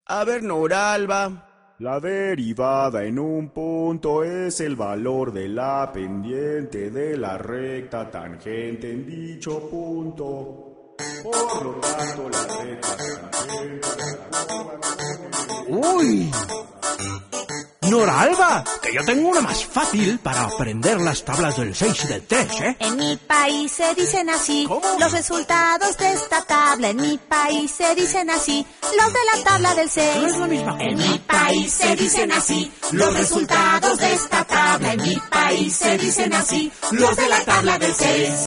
A ver, Noralba. La derivada en un punto es el valor de la pendiente de la recta tangente en dicho punto. Por lo tanto, la recta tangente... ¡Uy! Noralba, que yo tengo una más fácil para aprender las tablas del 6 y del 3, ¿eh? En mi país se dicen así. ¿Cómo? Los resultados de esta tabla. En mi país se dicen así. Los de la tabla del 6. No es la misma cosa. En mi país se dicen así. Los resultados de esta tabla. En mi país se dicen así. Los de la tabla del 6.